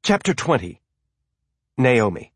Chapter 20. Naomi.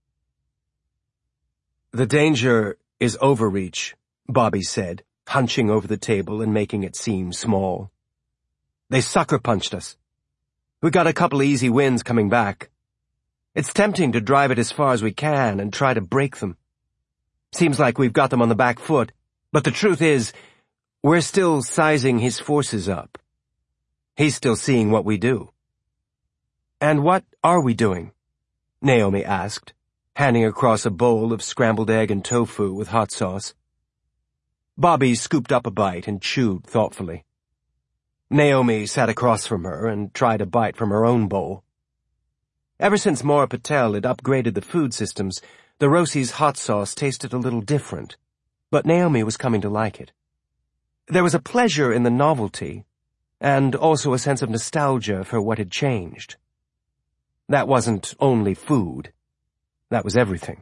"The danger is overreach," Bobby said, hunching over the table and making it seem small. "They sucker-punched us. We got a couple of easy wins coming back. It's tempting to drive it as far as we can and try to break them. Seems like we've got them on the back foot, but the truth is, we're still sizing his forces up. He's still seeing what we do." "And what are we doing?" Naomi asked, handing across a bowl of scrambled egg and tofu with hot sauce. Bobby scooped up a bite and chewed thoughtfully. Naomi sat across from her and tried a bite from her own bowl. Ever since Maura Patel had upgraded the food systems, the Rosie's hot sauce tasted a little different, but Naomi was coming to like it. There was a pleasure in the novelty, and also a sense of nostalgia for what had changed. That wasn't only food. That was everything.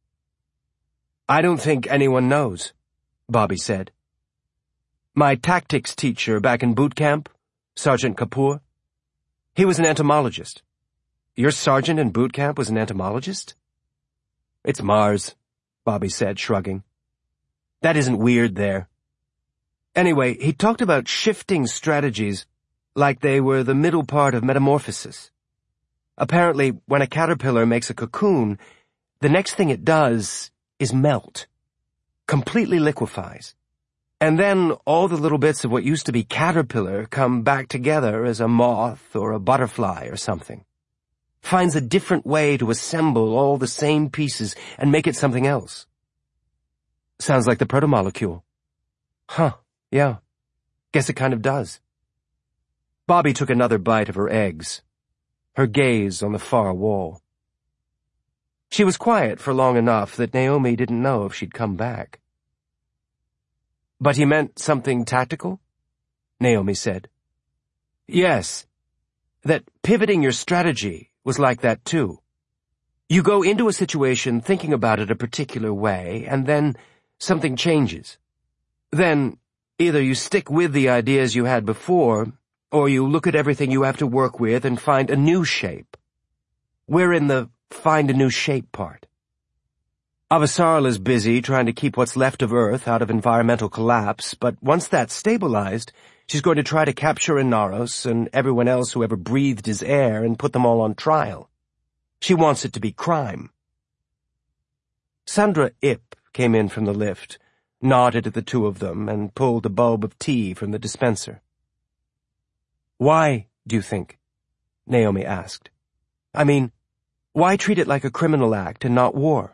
"I don't think anyone knows," Bobby said. "My tactics teacher back in boot camp, Sergeant Kapoor, he was an entomologist." "Your sergeant in boot camp was an entomologist?" "It's Mars," Bobby said, shrugging. "That isn't weird there. Anyway, he talked about shifting strategies like they were the middle part of metamorphosis. Apparently, when a caterpillar makes a cocoon, the next thing it does is melt, completely liquefies. And then all the little bits of what used to be caterpillar come back together as a moth or a butterfly or something. Finds a different way to assemble all the same pieces and make it something else." "Sounds like the protomolecule." "Huh, yeah. Guess it kind of does." Bobby took another bite of her eggs, her gaze on the far wall. She was quiet for long enough that Naomi didn't know if she'd come back. "But he meant something tactical?" Naomi said. "Yes. That pivoting your strategy was like that too. You go into a situation thinking about it a particular way, and then something changes. Then either you stick with the ideas you had before, or you look at everything you have to work with and find a new shape. We're in the find a new shape part. Avasarala is busy trying to keep what's left of Earth out of environmental collapse, but once that's stabilized, she's going to try to capture Inaros and everyone else who ever breathed his air and put them all on trial. She wants it to be crime." Sandra Ip came in from the lift, nodded at the two of them, and pulled a bulb of tea from the dispenser. "Why, do you think?" Naomi asked. "I mean, why treat it like a criminal act and not war?"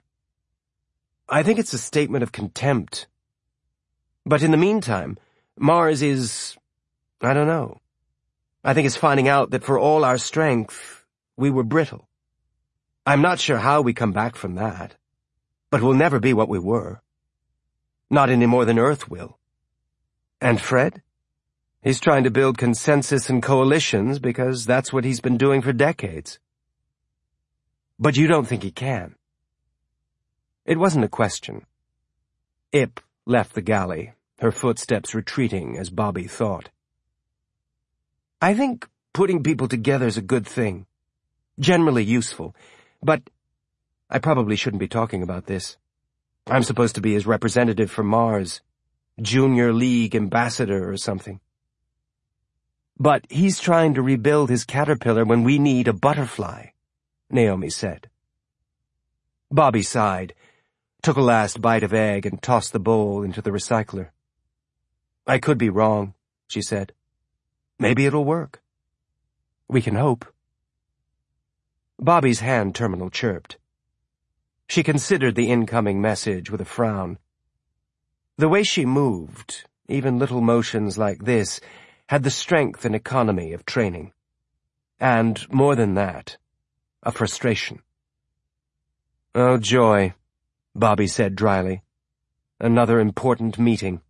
"I think it's a statement of contempt. But in the meantime, Mars is, I don't know. I think it's finding out that for all our strength, we were brittle. I'm not sure how we come back from that, but we'll never be what we were. Not any more than Earth will. And Fred? He's trying to build consensus and coalitions because that's what he's been doing for decades." "But you don't think he can?" It wasn't a question. Ip left the galley, her footsteps retreating as Bobby thought. "I think putting people together is a good thing. Generally useful. But I probably shouldn't be talking about this. I'm supposed to be his representative for Mars, Junior League ambassador or something. But he's trying to rebuild his caterpillar when we need a butterfly," Naomi said. Bobby sighed, took a last bite of egg and tossed the bowl into the recycler. "I could be wrong," she said. "Maybe it'll work. We can hope." Bobby's hand terminal chirped. She considered the incoming message with a frown. The way she moved, even little motions like this, had the strength and economy of training. And, more than that, a frustration. "Oh, joy," Bobby said dryly. "Another important meeting."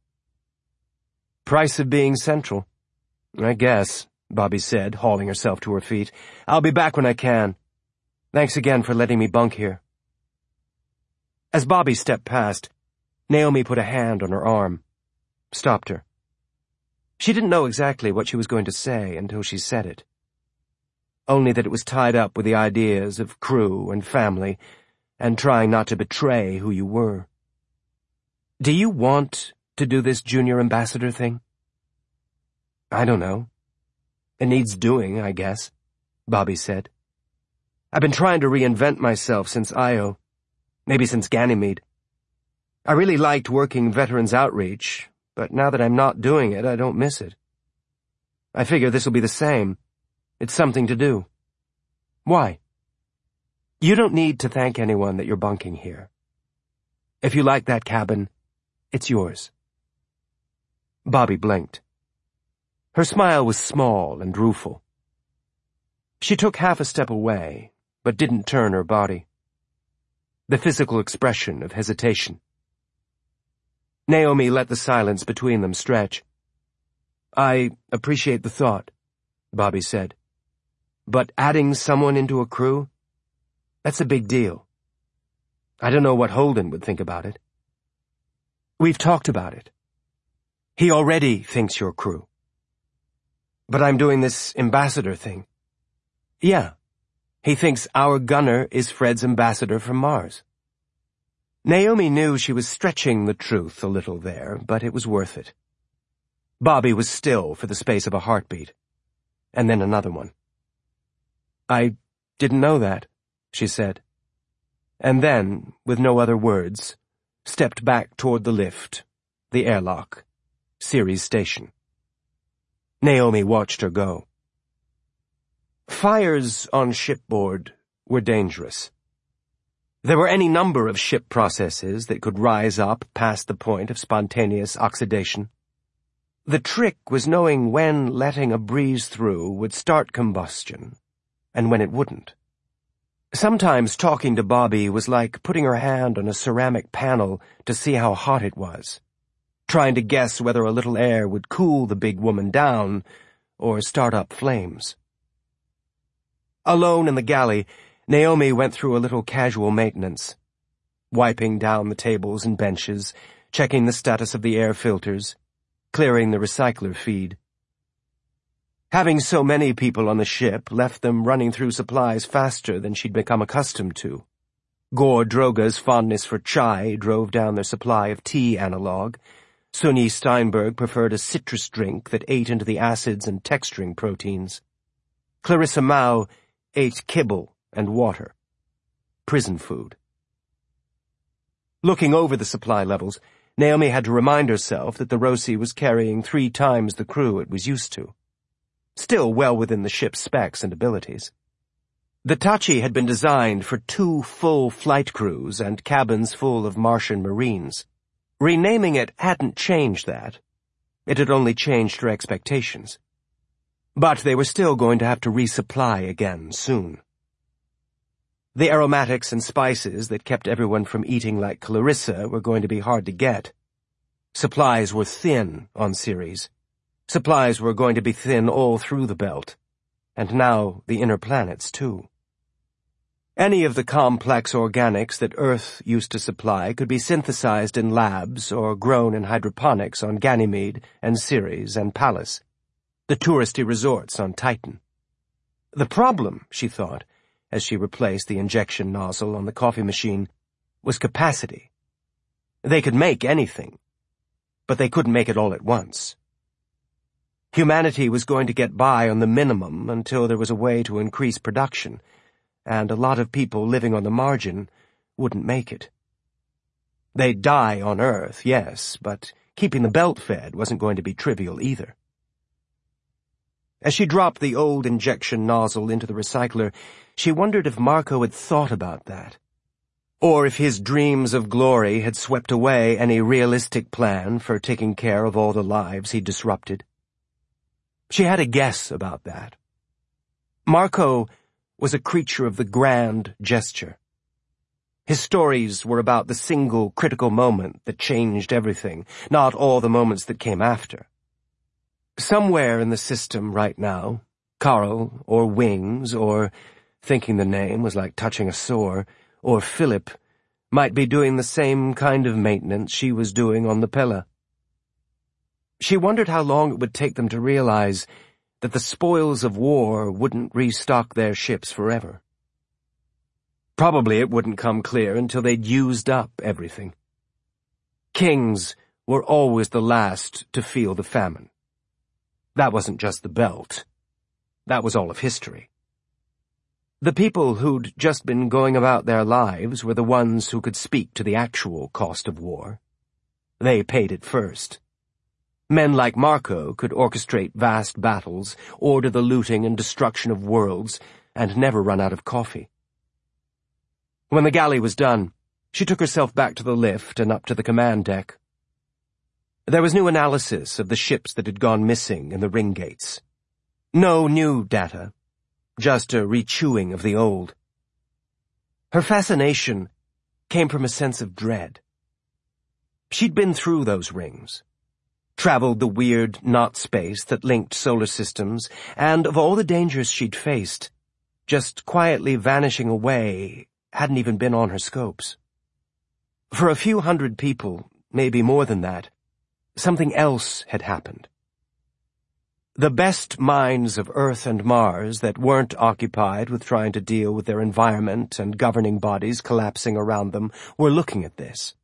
"Price of being central." "I guess," Bobby said, hauling herself to her feet. "I'll be back when I can. Thanks again for letting me bunk here." As Bobby stepped past, Naomi put a hand on her arm, stopped her. She didn't know exactly what she was going to say until she said it. only that it was tied up with the ideas of crew and family, and trying not to betray who you were. Do you want to do this junior ambassador thing? I don't know. It needs doing, I guess, Bobby said. I've been trying to reinvent myself since Io, maybe since Ganymede. I really liked working Veterans Outreach, but now that I'm not doing it, I don't miss it. I figure this will be the same. It's something to do. Why? You don't need to thank anyone that you're bunking here. If you like that cabin, it's yours. Bobby blinked. Her smile was small and rueful. She took half a step away, but didn't turn her body. The physical expression of hesitation. Naomi let the silence between them stretch. I appreciate the thought, Bobby said. But adding someone into a crew? That's a big deal. I don't know what Holden would think about it. We've talked about it. He already thinks you're crew. But I'm doing this ambassador thing. Yeah, he thinks our gunner is Fred's ambassador from Mars. Naomi knew she was stretching the truth a little there, but it was worth it. Bobby was still for the space of a heartbeat, and then another one. I didn't know that, she said, and then, with no other words, stepped back toward the lift, the airlock, Ceres Station. Naomi watched her go. Fires on shipboard were dangerous. There were any number of ship processes that could rise up past the point of spontaneous oxidation. The trick was knowing when letting a breeze through would start combustion, and when it wouldn't. Sometimes talking to Bobby was like putting her hand on a ceramic panel to see how hot it was, trying to guess whether a little air would cool the big woman down or start up flames. Alone in the galley, Naomi went through a little casual maintenance, wiping down the tables and benches, checking the status of the air filters, clearing the recycler feed. Having so many people on the ship left them running through supplies faster than she'd become accustomed to. Gore Droga's fondness for chai drove down their supply of tea analog. Sunyi Steinberg preferred a citrus drink that ate into the acids and texturing proteins. Clarissa Mao ate kibble and water. Prison food. Looking over the supply levels, Naomi had to remind herself that the Roci was carrying 3 times the crew it was used to. Still well within the ship's specs and abilities. The Tachi had been designed for 2 full flight crews and cabins full of Martian Marines. Renaming it hadn't changed that. It had only changed her expectations. But they were still going to have to resupply again soon. The aromatics and spices that kept everyone from eating like Clarissa were going to be hard to get. Supplies were thin on Ceres. Supplies were going to be thin all through the belt, and now the inner planets, too. Any of the complex organics that Earth used to supply could be synthesized in labs or grown in hydroponics on Ganymede and Ceres and Pallas, the touristy resorts on Titan. The problem, she thought, as she replaced the injection nozzle on the coffee machine, was capacity. They could make anything, but they couldn't make it all at once. Humanity was going to get by on the minimum until there was a way to increase production, and a lot of people living on the margin wouldn't make it. They'd die on Earth, yes, but keeping the belt fed wasn't going to be trivial either. As she dropped the old injection nozzle into the recycler, she wondered if Marco had thought about that, or if his dreams of glory had swept away any realistic plan for taking care of all the lives he'd disrupted. She had a guess about that. Marco was a creature of the grand gesture. His stories were about the single critical moment that changed everything, not all the moments that came after. Somewhere in the system right now, Carl, or Wings, or, thinking the name was like touching a sore, or Philip, might be doing the same kind of maintenance she was doing on the Pella. She wondered how long it would take them to realize that the spoils of war wouldn't restock their ships forever. Probably it wouldn't come clear until they'd used up everything. Kings were always the last to feel the famine. That wasn't just the Belt. That was all of history. The people who'd just been going about their lives were the ones who could speak to the actual cost of war. They paid it first. Men like Marco could orchestrate vast battles, order the looting and destruction of worlds, and never run out of coffee. When the galley was done, she took herself back to the lift and up to the command deck. There was new analysis of the ships that had gone missing in the ring gates. No new data, just a rechewing of the old. Her fascination came from a sense of dread. She'd been through those rings, traveled the weird knot space that linked solar systems, and of all the dangers she'd faced, just quietly vanishing away hadn't even been on her scopes. For a few hundred people, maybe more than that, something else had happened. The best minds of Earth and Mars that weren't occupied with trying to deal with their environment and governing bodies collapsing around them were looking at this.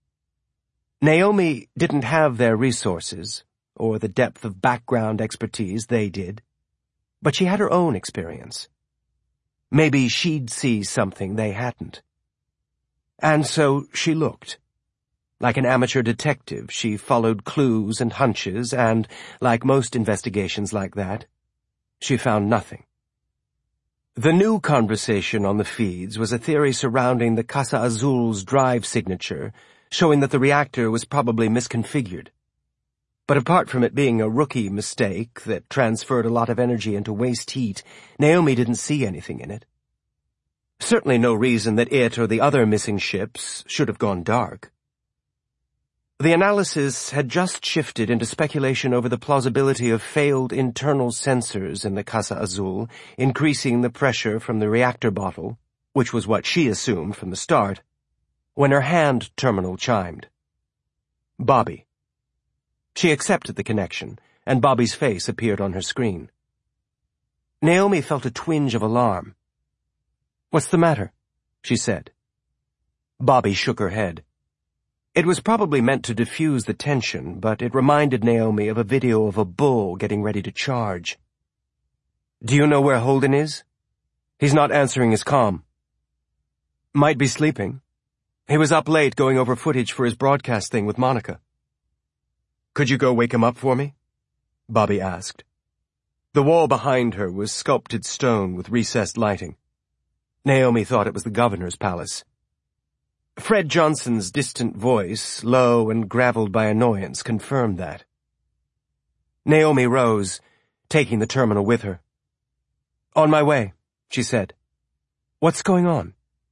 Naomi didn't have their resources, or the depth of background expertise they did, but she had her own experience. Maybe she'd see something they hadn't. And so she looked. Like an amateur detective, she followed clues and hunches, and, like most investigations like that, she found nothing. The new conversation on the feeds was a theory surrounding the Casa Azul's drive signature, showing that the reactor was probably misconfigured. But apart from it being a rookie mistake that transferred a lot of energy into waste heat, Naomi didn't see anything in it. Certainly no reason that it or the other missing ships should have gone dark. The analysis had just shifted into speculation over the plausibility of failed internal sensors in the Casa Azul, increasing the pressure from the reactor bottle, which was what she assumed from the start, when her hand terminal chimed. Bobby. She accepted the connection, and Bobby's face appeared on her screen. Naomi felt a twinge of alarm. "What's the matter?" she said. Bobby shook her head. It was probably meant to diffuse the tension, but it reminded Naomi of a video of a bull getting ready to charge. "Do you know where Holden is? He's not answering his comm." "Might be sleeping. He was up late going over footage for his broadcast thing with Monica." "Could you go wake him up for me?" Bobby asked. The wall behind her was sculpted stone with recessed lighting. Naomi thought it was the governor's palace. Fred Johnson's distant voice, low and gravelled by annoyance, confirmed that. Naomi rose, taking the terminal with her. "On my way," she said. "What's going on?"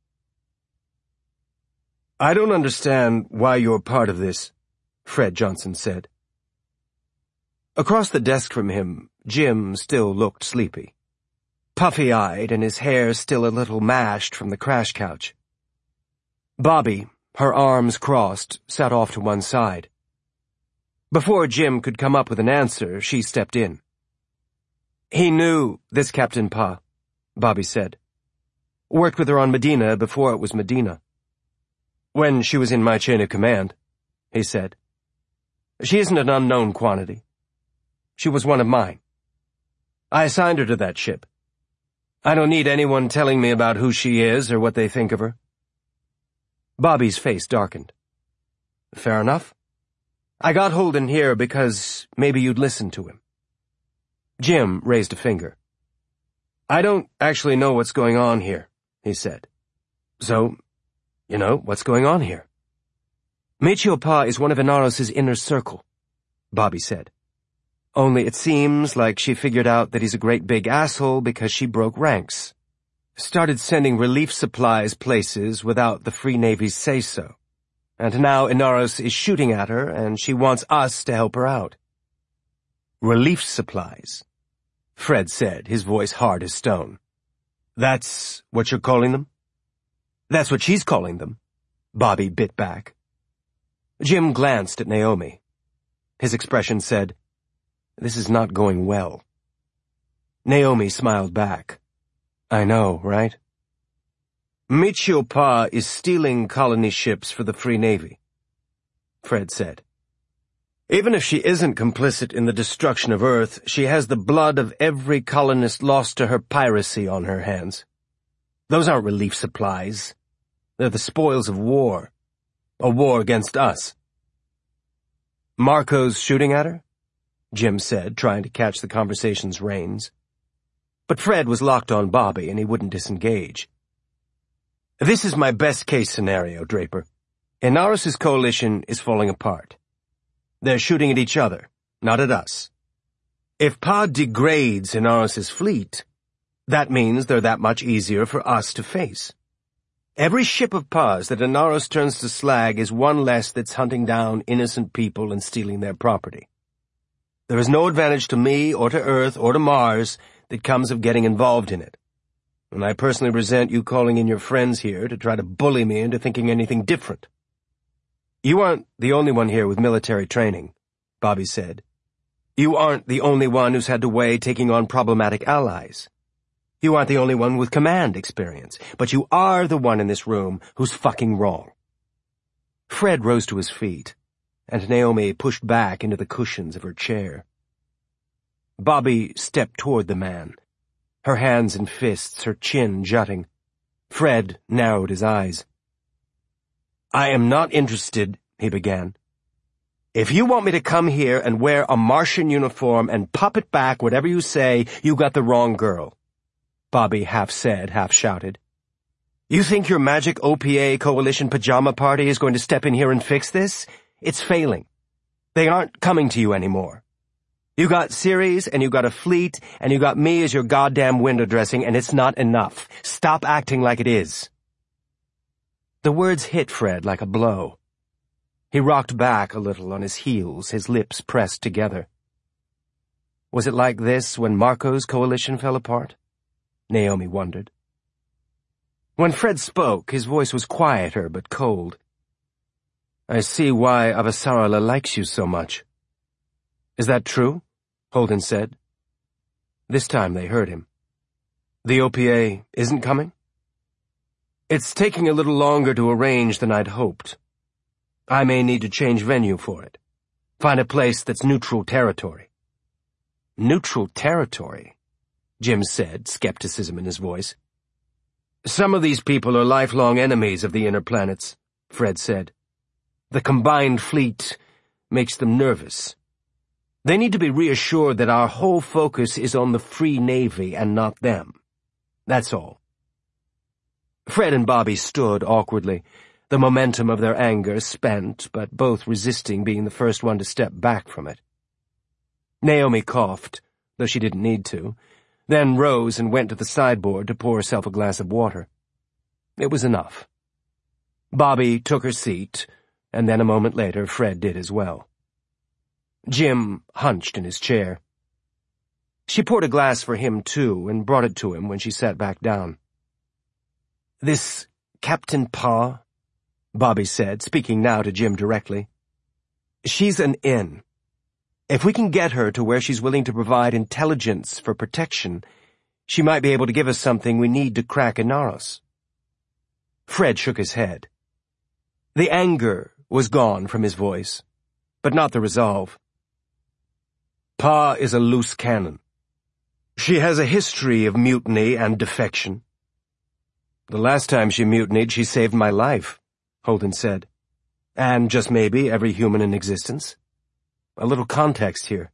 "I don't understand why you're part of this," Fred Johnson said. Across the desk from him, Jim still looked sleepy, puffy-eyed and his hair still a little mashed from the crash couch. Bobby, her arms crossed, sat off to one side. Before Jim could come up with an answer, she stepped in. "He knew this Captain Pa," Bobby said. "Worked with her on Medina before it was Medina." "When she was in my chain of command," he said. "She isn't an unknown quantity. She was one of mine. I assigned her to that ship. I don't need anyone telling me about who she is or what they think of her." Bobby's face darkened. "Fair enough. I got Holden here because maybe you'd listen to him." Jim raised a finger. "I don't actually know what's going on here," he said. "So, what's going on here?" "Michio Pa is one of Inaros's inner circle," Bobby said. "Only it seems like she figured out that he's a great big asshole because she broke ranks. Started sending relief supplies places without the Free Navy's say-so. And now Inaros is shooting at her, and she wants us to help her out." "Relief supplies," Fred said, his voice hard as stone. "That's what you're calling them?" "That's what she's calling them," Bobby bit back. Jim glanced at Naomi. His expression said, "This is not going well." Naomi smiled back. I know, right? Michio Pa is stealing colony ships for the Free Navy, Fred said. Even if she isn't complicit in the destruction of Earth, she has the blood of every colonist lost to her piracy on her hands. Those aren't relief supplies. They're the spoils of war. A war against us. Marco's shooting at her? Jim said, trying to catch the conversation's reins. But Fred was locked on Bobby, and he wouldn't disengage. This is my best-case scenario, Draper. Inaros' coalition is falling apart. They're shooting at each other, not at us. If Pa degrades Inaros' fleet, that means they're that much easier for us to face. Every ship of Pa's that Inaros turns to slag is one less that's hunting down innocent people and stealing their property. There is no advantage to me or to Earth or to Mars that comes of getting involved in it. And I personally resent you calling in your friends here to try to bully me into thinking anything different. You aren't the only one here with military training, Bobby said. You aren't the only one who's had to weigh taking on problematic allies. You aren't the only one with command experience, but you are the one in this room who's fucking wrong. Fred rose to his feet, and Naomi pushed back into the cushions of her chair. Bobby stepped toward the man, her hands in fists, her chin jutting. Fred narrowed his eyes. I am not interested, he began. If you want me to come here and wear a Martian uniform and puppet back whatever you say, you got the wrong girl. Bobby half said, half shouted. You think your magic OPA coalition pajama party is going to step in here and fix this? It's failing. They aren't coming to you anymore. You got Ceres, and you got a fleet, and you got me as your goddamn window dressing, and it's not enough. Stop acting like it is. The words hit Fred like a blow. He rocked back a little on his heels, his lips pressed together. Was it like this when Marco's coalition fell apart? Naomi wondered. When Fred spoke, his voice was quieter but cold. I see why Avasarala likes you so much. Is that true? Holden said. This time they heard him. The OPA isn't coming? It's taking a little longer to arrange than I'd hoped. I may need to change venue for it. Find a place that's neutral territory. Neutral territory? Jim said, skepticism in his voice. Some of these people are lifelong enemies of the inner planets, Fred said. The combined fleet makes them nervous. They need to be reassured that our whole focus is on the Free Navy and not them. That's all. Fred and Bobby stood awkwardly, the momentum of their anger spent, but both resisting being the first one to step back from it. Naomi coughed, though she didn't need to, then rose and went to the sideboard to pour herself a glass of water. It was enough. Bobby took her seat, and then a moment later Fred did as well. Jim hunched in his chair. She poured a glass for him, too, and brought it to him when she sat back down. This Captain Pa, Bobby said, speaking now to Jim directly. She's an in. If we can get her to where she's willing to provide intelligence for protection, she might be able to give us something we need to crack Inaros. Fred shook his head. The anger was gone from his voice, but not the resolve. Pa is a loose cannon. She has a history of mutiny and defection. The last time she mutinied, she saved my life, Holden said. And just maybe every human in existence. A little context here.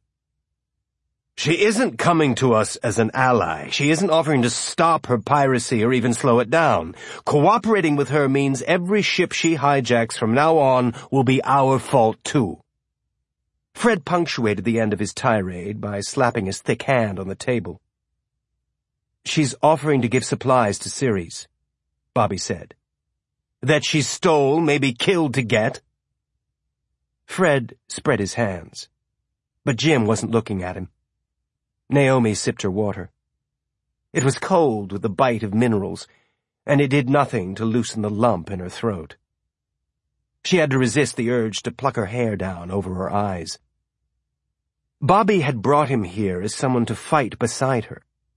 She isn't coming to us as an ally. She isn't offering to stop her piracy or even slow it down. Cooperating with her means every ship she hijacks from now on will be our fault, too. Fred punctuated the end of his tirade by slapping his thick hand on the table. She's offering to give supplies to Ceres, Bobby said. That she stole, maybe killed to get? Fred spread his hands, but Jim wasn't looking at him. Naomi sipped her water. It was cold with the bite of minerals, and it did nothing to loosen the lump in her throat. She had to resist the urge to pluck her hair down over her eyes. Bobby had brought him here as someone to fight beside her,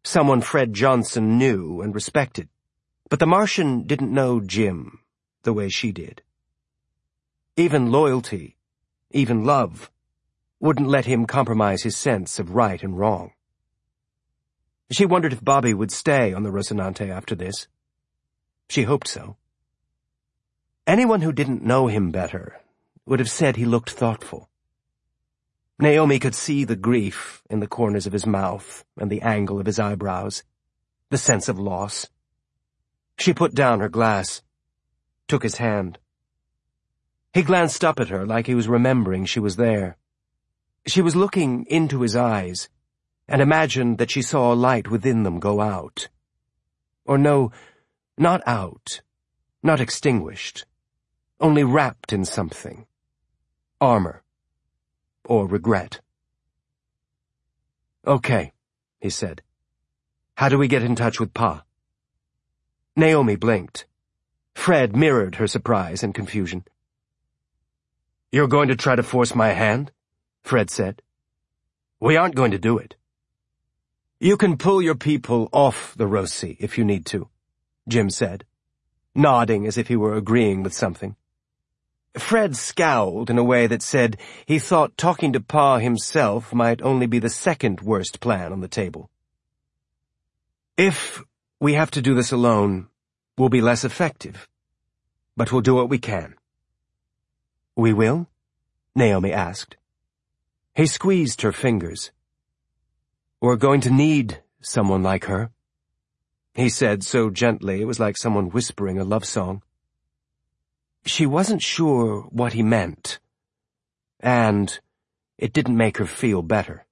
someone Fred Johnson knew and respected, but the Martian didn't know Jim the way she did. Even loyalty, even love, wouldn't let him compromise his sense of right and wrong. She wondered if Bobby would stay on the Rocinante after this. She hoped so. Anyone who didn't know him better would have said he looked thoughtful. Naomi could see the grief in the corners of his mouth and the angle of his eyebrows, the sense of loss. She put down her glass, took his hand. He glanced up at her like he was remembering she was there. She was looking into his eyes and imagined that she saw a light within them go out. Or no, not out, not extinguished, only wrapped in something. Armor. Or regret. "Okay," he said. "How do we get in touch with Pa?" Naomi blinked. Fred mirrored her surprise and confusion. "You're going to try to force my hand?" Fred said. "We aren't going to do it." "You can pull your people off the Roci if you need to," Jim said, nodding as if he were agreeing with something. Fred scowled in a way that said he thought talking to Pa himself might only be the second worst plan on the table. "If we have to do this alone, we'll be less effective, but we'll do what we can." "We will?" Naomi asked. He squeezed her fingers. "We're going to need someone like her," he said so gently it was like someone whispering a love song. She wasn't sure what he meant, and it didn't make her feel better.